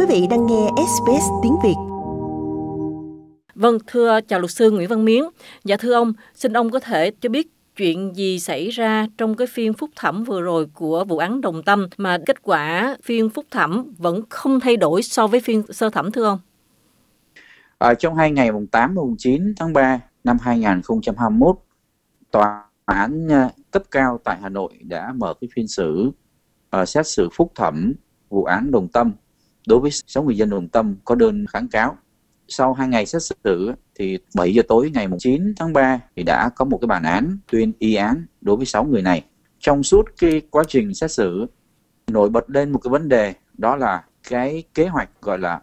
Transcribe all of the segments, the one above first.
vị đang nghe SBS tiếng Việt. Vâng, thưa chào luật sư Nguyễn Văn Miến. Dạ thưa ông, xin ông có thể cho biết chuyện gì xảy ra trong cái phiên phúc thẩm vừa rồi của vụ án Đồng Tâm mà kết quả phiên phúc thẩm vẫn không thay đổi so với phiên sơ thẩm thưa ông? Trong 2 ngày mùng 8 và mùng 9 tháng 3 năm 2021, Tòa án cấp cao tại Hà Nội đã mở cái phiên xử xét xử phúc thẩm vụ án Đồng Tâm đối với 6 người dân Đồng Tâm có đơn kháng cáo. Sau 2 ngày xét xử thì 7 giờ tối ngày mùng 9 tháng 3 thì đã có một cái bản án tuyên y án đối với 6 người này. Trong suốt cái quá trình xét xử nổi bật lên một cái vấn đề, đó là cái kế hoạch gọi là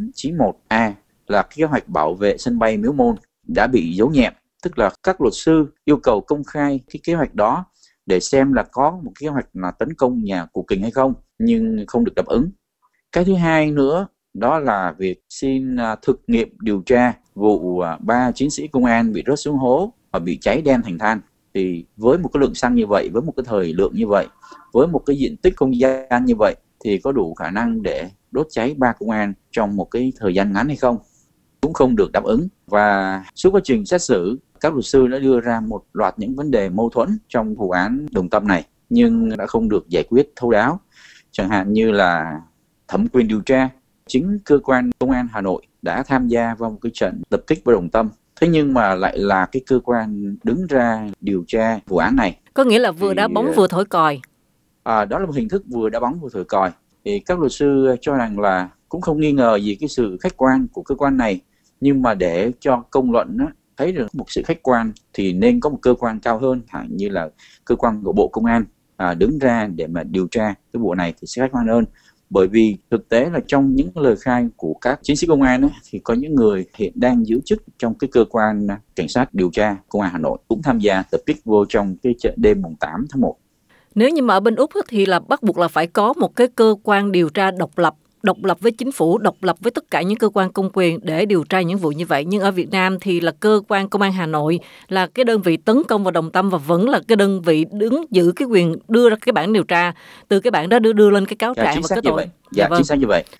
491A, là kế hoạch bảo vệ sân bay Miếu Môn đã bị giấu nhẹm, tức là các luật sư yêu cầu công khai cái kế hoạch đó để xem là có một kế hoạch là tấn công nhà Cục Kình hay không, nhưng không được đáp ứng. Cái thứ hai nữa đó là việc xin thực nghiệm điều tra vụ 3 chiến sĩ công an bị rớt xuống hố và bị cháy đen thành than. Thì với một cái lượng xăng như vậy, với một cái thời lượng như vậy, với một cái diện tích không gian như vậy thì có đủ khả năng để đốt cháy 3 công an trong một cái thời gian ngắn hay không, cũng không được đáp ứng. Và suốt quá trình xét xử, các luật sư đã đưa ra một loạt những vấn đề mâu thuẫn trong vụ án Đồng Tâm này nhưng đã không được giải quyết thấu đáo. Chẳng hạn như là thẩm quyền điều tra, chính cơ quan công an Hà Nội đã tham gia vào một cái trận tập kích với Đồng Tâm, thế nhưng mà lại là cái cơ quan đứng ra điều tra vụ án này. Có nghĩa là vừa đá bóng vừa thổi còi. Đó là một hình thức vừa đá bóng vừa thổi còi. Thì các luật sư cho rằng là cũng không nghi ngờ gì cái sự khách quan của cơ quan này, nhưng mà để cho công luận thấy được một sự khách quan thì nên có một cơ quan cao hơn, như là cơ quan của Bộ Công an đứng ra để mà điều tra cái vụ này thì sẽ khách quan hơn. Bởi vì thực tế là trong những lời khai của các chiến sĩ công an thì có những người hiện đang giữ chức trong cái cơ quan cảnh sát điều tra công an Hà Nội cũng tham gia tập kích vô trong cái trận đêm mùng 8 tháng 1. Nếu như mà ở bên Úc thì là bắt buộc là phải có một cái cơ quan điều tra độc lập với chính phủ, độc lập với tất cả những cơ quan công quyền để điều tra những vụ như vậy. Nhưng ở Việt Nam thì là cơ quan công an Hà Nội là cái đơn vị tấn công vào Đồng Tâm và vẫn là cái đơn vị đứng giữ cái quyền đưa ra cái bản điều tra, từ cái bản đó đưa lên cái cáo trạng và cái tội. Vâng. Chính xác như vậy.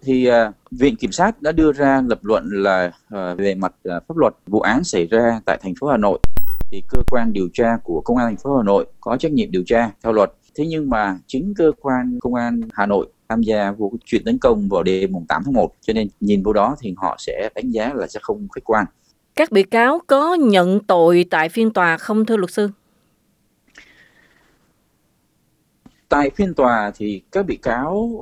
Viện Kiểm sát đã đưa ra lập luận là về mặt pháp luật, vụ án xảy ra tại thành phố Hà Nội thì cơ quan điều tra của Công an thành phố Hà Nội có trách nhiệm điều tra theo luật. Thế nhưng mà chính cơ quan Công an Hà Nội tham gia vụ chuyện tấn công vào đêm mùng 8 tháng 1, cho nên nhìn vô đó thì họ sẽ đánh giá là sẽ không khách quan. Các bị cáo có nhận tội tại phiên tòa không thưa luật sư? Tại phiên tòa thì các bị cáo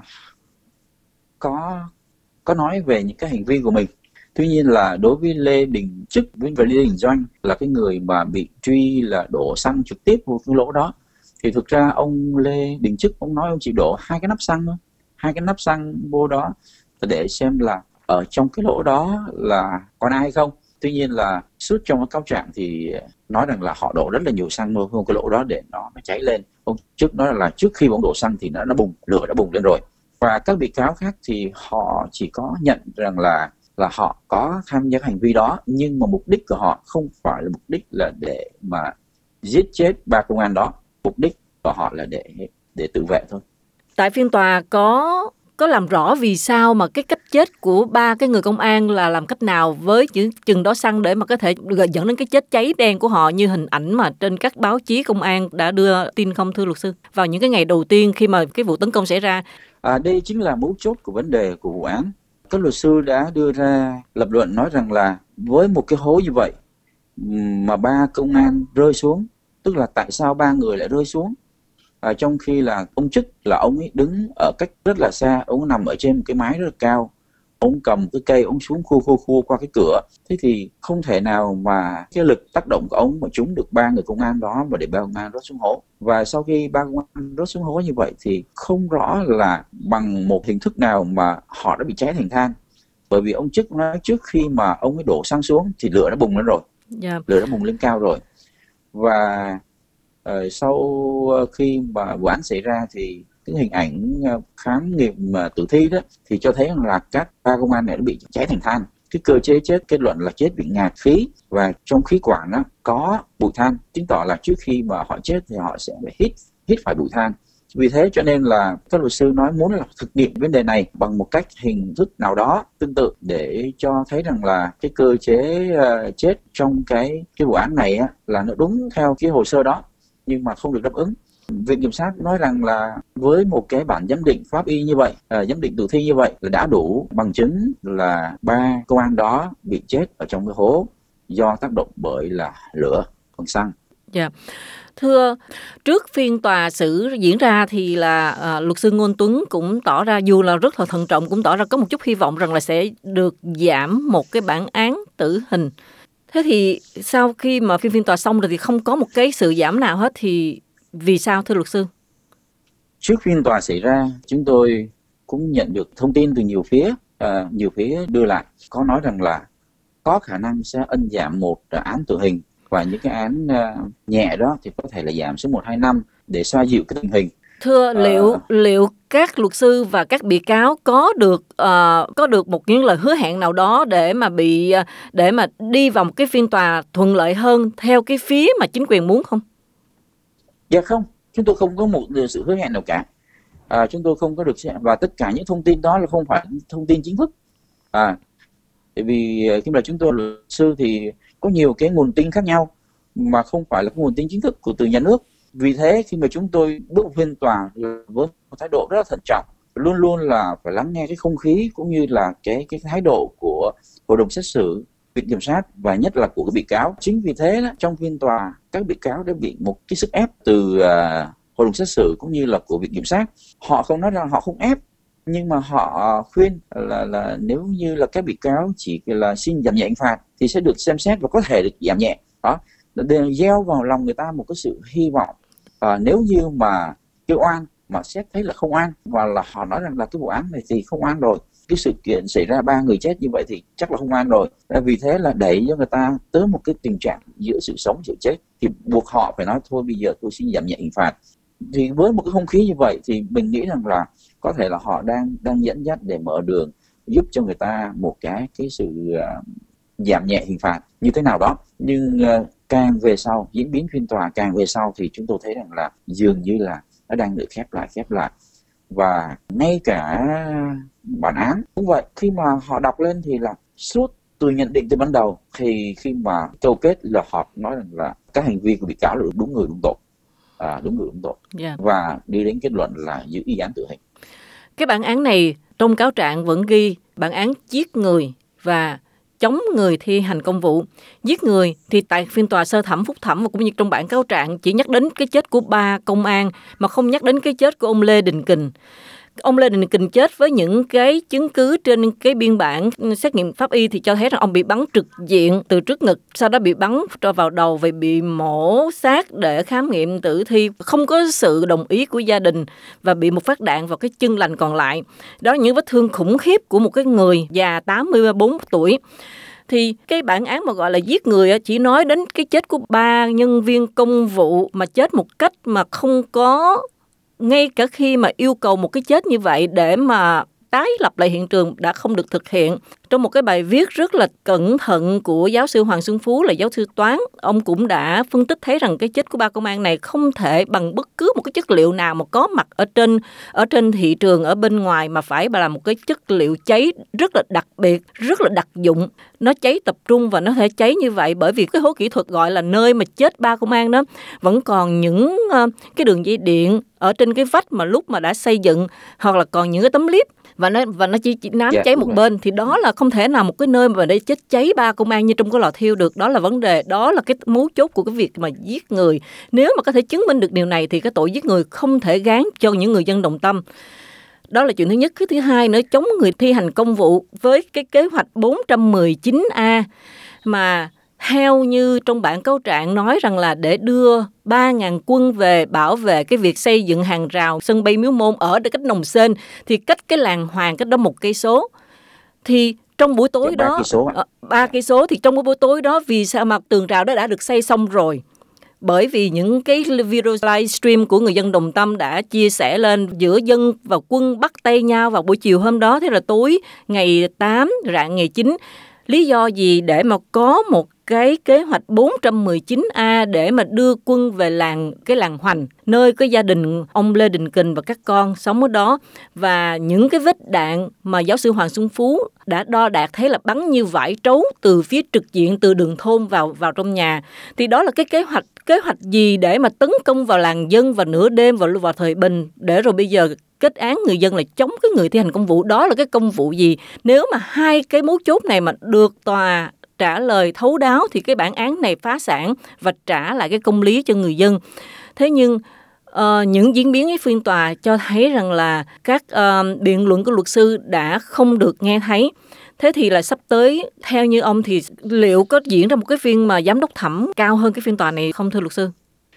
có nói về những cái hành vi của mình. Tuy nhiên là đối với Lê Đình Trức và Lê Đình Doanh là cái người mà bị truy là đổ xăng trực tiếp vào cái lỗ đó, thì thực ra ông Lê Đình Trức ông nói ông chỉ đổ 2 cái nắp xăng thôi, 2 cái nắp xăng vô đó để xem là ở trong cái lỗ đó là còn ai không. Tuy nhiên là suốt trong cái cáo trạng thì nói rằng là họ đổ rất là nhiều xăng vô cái lỗ đó để nó cháy lên. Ông Trức nói là trước khi ông đổ xăng thì nó bùng, lửa đã bùng lên rồi. Và các bị cáo khác thì họ chỉ có nhận rằng là họ có tham gia hành vi đó, nhưng mà mục đích của họ không phải là mục đích là để mà giết chết 3 công an đó, mục đích của họ là để tự vệ thôi. Tại phiên tòa có làm rõ vì sao mà cái cách chết của 3 cái người công an là làm cách nào với chừng đó xăng để mà có thể dẫn đến cái chết cháy đen của họ như hình ảnh mà trên các báo chí công an đã đưa tin không thưa luật sư vào những cái ngày đầu tiên khi mà cái vụ tấn công xảy ra? Đây chính là mấu chốt của vấn đề của vụ án. Các luật sư đã đưa ra lập luận nói rằng là với một cái hố như vậy mà 3 công an rơi xuống, tức là tại sao 3 người lại rơi xuống, trong khi là ông Trức là ông ấy đứng ở cách rất là xa, ông nằm ở trên một cái mái rất là cao, ông cầm cái cây ông xuống khua qua cái cửa, thế thì không thể nào mà cái lực tác động của ông mà trúng được 3 người công an đó mà để 3 công an rớt xuống hố. Và sau khi 3 công an rớt xuống hố như vậy thì không rõ là bằng một hình thức nào mà họ đã bị cháy thành than. Bởi vì ông Trức nói trước khi mà ông ấy đổ xăng xuống thì lửa đã bùng lên rồi, lửa đã bùng lên cao rồi. Và sau khi mà vụ án xảy ra thì cái hình ảnh khám nghiệm tử thi đó thì cho thấy là các 3 công an này đã bị cháy thành than. Cái cơ chế chết kết luận là chết bị ngạt khí, và trong khí quản có bụi than, chứng tỏ là trước khi mà họ chết thì họ sẽ hít phải bụi than, Vì thế cho nên là các luật sư nói muốn là thực nghiệm vấn đề này bằng một cách hình thức nào đó tương tự để cho thấy rằng là cái cơ chế chết trong cái vụ án này á, là nó đúng theo cái hồ sơ đó nhưng mà không được đáp ứng. Viện kiểm sát nói rằng là với một cái bản giám định pháp y như vậy, giám định tử thi như vậy là đã đủ bằng chứng là 3 công an đó bị chết ở trong cái hố do tác động bởi là lửa bằng xăng. Dạ. Thưa, trước phiên tòa xử diễn ra thì là luật sư Ngôn Tuấn cũng tỏ ra, dù là rất là thận trọng, cũng tỏ ra có một chút hy vọng rằng là sẽ được giảm một cái bản án tử hình. Thế thì sau khi mà phiên tòa xong rồi thì không có một cái sự giảm nào hết, thì vì sao thưa luật sư? Trước phiên tòa xảy ra, chúng tôi cũng nhận được thông tin từ nhiều phía đưa lại, có nói rằng là có khả năng sẽ ân giảm một án tử hình và những cái án nhẹ đó thì có thể là giảm xuống 1-2 năm để xoa dịu cái tình hình. Thưa, liệu các luật sư và các bị cáo có được một những lời hứa hẹn nào đó để mà đi vào một cái phiên tòa thuận lợi hơn theo cái phía mà chính quyền muốn không? Dạ không, chúng tôi không có một sự hứa hẹn nào cả. Chúng tôi không có được, và tất cả những thông tin đó là không phải thông tin chính thức. Tại vì khi mà chúng tôi là luật sư thì có nhiều cái nguồn tin khác nhau mà không phải là cái nguồn tin chính thức từ nhà nước. Vì thế khi mà chúng tôi bước vào phiên tòa với một thái độ rất là thận trọng, luôn luôn là phải lắng nghe cái không khí cũng như là cái thái độ của hội đồng xét xử, viện kiểm sát và nhất là của các bị cáo. Chính vì thế đó, trong phiên tòa các bị cáo đã bị một cái sức ép từ hội đồng xét xử cũng như là của viện kiểm sát. Họ không nói rằng họ không ép, nhưng mà họ khuyên là nếu như là các bị cáo chỉ là xin giảm nhẹ hình phạt thì sẽ được xem xét và có thể được giảm nhẹ. Đó, để gieo vào lòng người ta một cái sự hy vọng. Nếu như mà kêu oan mà xét thấy là không oan, và là họ nói rằng là cái vụ án này thì không oan rồi, cái sự kiện xảy ra 3 người chết như vậy thì chắc là không oan rồi, vì thế là đẩy cho người ta tới một cái tình trạng giữa sự sống sự chết, thì buộc họ phải nói thôi bây giờ tôi xin giảm nhẹ hình phạt. Thì với một cái không khí như vậy thì mình nghĩ rằng là có thể là họ đang dẫn dắt để mở đường giúp cho người ta một cái sự giảm nhẹ hình phạt như thế nào đó. Nhưng càng về sau, diễn biến phiên tòa càng về sau thì chúng tôi thấy rằng là dường như là nó đang được khép lại. Và ngay cả bản án cũng vậy, khi mà họ đọc lên thì là suốt từ nhận định từ ban đầu thì khi mà câu kết là họ nói rằng là các hành vi của bị cáo là đúng người đúng tội, Yeah. Và đi đến kết luận là giữ y án tử hình. Cái bản án này trong cáo trạng vẫn ghi bản án giết người và chống người thi hành công vụ. Giết người thì tại phiên tòa sơ thẩm, phúc thẩm và cũng như trong bản cáo trạng chỉ nhắc đến cái chết của 3 công an mà không nhắc đến cái chết của ông Lê Đình Kình. Ông Lê Đình Kình chết với những cái chứng cứ trên cái biên bản xét nghiệm pháp y thì cho thấy rằng ông bị bắn trực diện từ trước ngực, sau đó bị bắn vào đầu và bị mổ xác để khám nghiệm tử thi, không có sự đồng ý của gia đình và bị một phát đạn vào cái chân lành còn lại. Đó là những vết thương khủng khiếp của một cái người già 84 tuổi. Thì cái bản án mà gọi là giết người chỉ nói đến cái chết của 3 nhân viên công vụ mà chết một cách mà không có, ngay cả khi mà yêu cầu một cái chết như vậy để mà tái lập lại hiện trường đã không được thực hiện. Trong một cái bài viết rất là cẩn thận của giáo sư Hoàng Xuân Phú là giáo sư toán, ông cũng đã phân tích thấy rằng cái chết của 3 công an này không thể bằng bất cứ một cái chất liệu nào mà có mặt ở trên thị trường ở bên ngoài, mà phải là một cái chất liệu cháy rất là đặc biệt, rất là đặc dụng. Nó cháy tập trung và nó thể cháy như vậy bởi vì cái hố kỹ thuật gọi là nơi mà chết 3 công an đó vẫn còn những cái đường dây điện ở trên cái vách mà lúc mà đã xây dựng, hoặc là còn những cái tấm liếp và nó chỉ nám cháy một bên, thì đó là không thể nào một cái nơi mà để chết cháy 3 công an như trong cái lò thiêu được. Đó là vấn đề, đó là cái mấu chốt của cái việc mà giết người. Nếu mà có thể chứng minh được điều này thì cái tội giết người không thể gán cho những người dân đồng tâm. Đó là chuyện thứ nhất. Cái thứ hai nữa, chống người thi hành công vụ với cái kế hoạch 419A mà theo như trong bản cáo trạng nói rằng là để đưa 3.000 quân về bảo vệ cái việc xây dựng hàng rào sân bay Miếu Môn ở cách Nồng Sên, thì cách cái làng Hoàng cách đó 1 cây số. Thì trong buổi tối đó 3 cây số thì trong cái buổi tối đó, vì sao mà tường rào đó đã được xây xong rồi? Bởi vì những cái video livestream của người dân đồng tâm đã chia sẻ lên giữa dân và quân bắt tay nhau vào buổi chiều hôm đó. Thế là tối ngày 8 rạng ngày 9, Lý do gì để mà có một cái kế hoạch 419A để mà đưa quân về cái làng Hoành, nơi có gia đình ông Lê Đình Kình và các con sống ở đó, và những cái vết đạn mà giáo sư Hoàng Xuân Phú đã đo đạc thấy là bắn như vải trấu từ phía trực diện, từ đường thôn vào trong nhà. Thì đó là cái kế hoạch gì để mà tấn công vào làng dân vào nửa đêm vào thời bình, để rồi bây giờ kết án người dân là chống cái người thi hành công vụ? Đó là cái công vụ gì? Nếu mà hai cái mấu chốt này mà được tòa trả lời thấu đáo thì cái bản án này phá sản và trả lại cái công lý cho người dân. Thế nhưng những diễn biến ở phiên tòa cho thấy rằng là các biện luận của luật sư đã không được nghe thấy. Thế thì là sắp tới, theo như ông thì liệu có diễn ra một cái phiên mà giám đốc thẩm cao hơn cái phiên tòa này không thưa luật sư?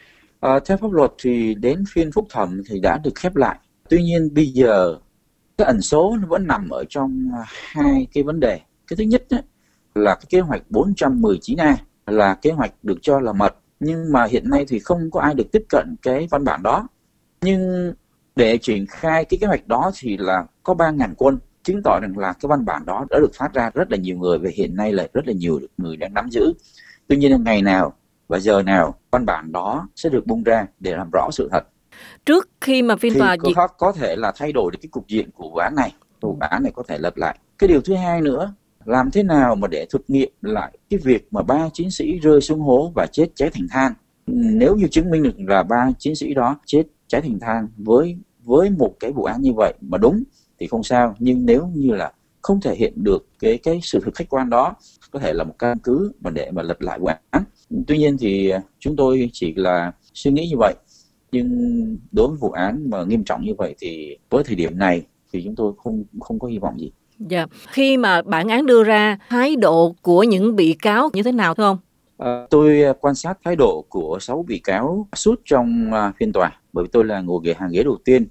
Theo pháp luật thì đến phiên phúc thẩm thì đã được khép lại. Tuy nhiên bây giờ cái ẩn số nó vẫn nằm ở trong hai cái vấn đề. Cái thứ nhất là cái kế hoạch 419A là kế hoạch được cho là mật, nhưng mà hiện nay thì không có ai được tiếp cận cái văn bản đó. Nhưng để triển khai cái kế hoạch đó thì là có 3.000 quân, chứng tỏ rằng là cái văn bản đó đã được phát ra rất là nhiều người và hiện nay là rất là nhiều người đang nắm giữ. Tuy nhiên ngày nào và giờ nào văn bản đó sẽ được bung ra để làm rõ sự thật. Trước khi mà phiên tòa có thể là thay đổi được cái cục diện của vụ án này, vụ án này có thể lật lại. Cái điều thứ hai nữa, làm thế nào mà để thực nghiệm lại cái việc mà 3 chiến sĩ rơi xuống hố và chết cháy thành than. Nếu như chứng minh được là 3 chiến sĩ đó chết cháy thành than với một cái vụ án như vậy mà đúng thì không sao, nhưng nếu như là không thể hiện được cái sự thực khách quan đó, có thể là một căn cứ mà để mà lật lại vụ án. Tuy nhiên thì chúng tôi chỉ là suy nghĩ như vậy, nhưng đối với vụ án mà nghiêm trọng như vậy thì với thời điểm này thì chúng tôi không có hy vọng gì. Dạ. Khi mà bản án đưa ra, thái độ của những bị cáo như thế nào thưa ông? Tôi quan sát thái độ của 6 bị cáo suốt trong phiên tòa, bởi vì tôi là ngồi hàng ghế đầu tiên,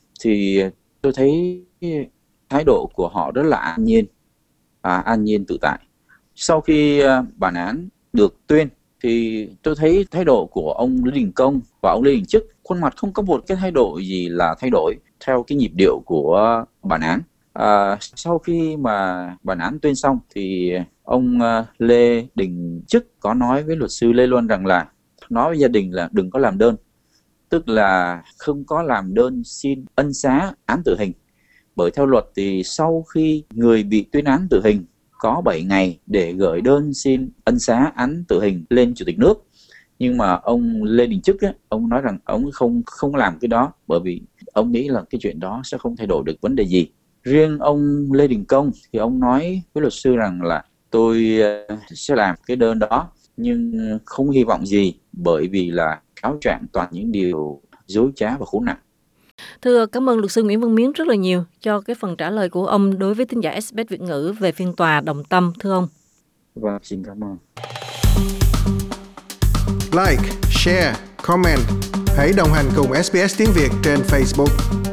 thì tôi thấy thái độ của họ rất là an nhiên tự tại. Sau khi bản án được tuyên thì tôi thấy thái độ của ông Lê Đình Công và ông Lê Đình Trức khuôn mặt không có một cái thái độ gì là thay đổi theo cái nhịp điệu của bản án. Sau khi mà bản án tuyên xong thì ông Lê Đình Trức có nói với luật sư Lê Luân rằng là nói với gia đình là đừng có làm đơn, tức là không có làm đơn xin ân xá án tử hình. Bởi theo luật thì sau khi người bị tuyên án tử hình có 7 ngày để gửi đơn xin ân xá án tử hình lên Chủ tịch nước. Nhưng mà ông Lê Đình Trức ông nói rằng ông không làm cái đó, bởi vì ông nghĩ là cái chuyện đó sẽ không thay đổi được vấn đề gì. Riêng ông Lê Đình Công thì ông nói với luật sư rằng là tôi sẽ làm cái đơn đó nhưng không hy vọng gì, bởi vì là cáo trạng toàn những điều dối trá và khốn nạn. Thưa, cảm ơn luật sư Nguyễn Văn Miến rất là nhiều cho cái phần trả lời của ông đối với thính giả SBS Việt ngữ về phiên tòa Đồng Tâm, thưa ông. Vâng, xin cảm ơn. Like, share, comment. Hãy đồng hành cùng SBS tiếng Việt trên Facebook.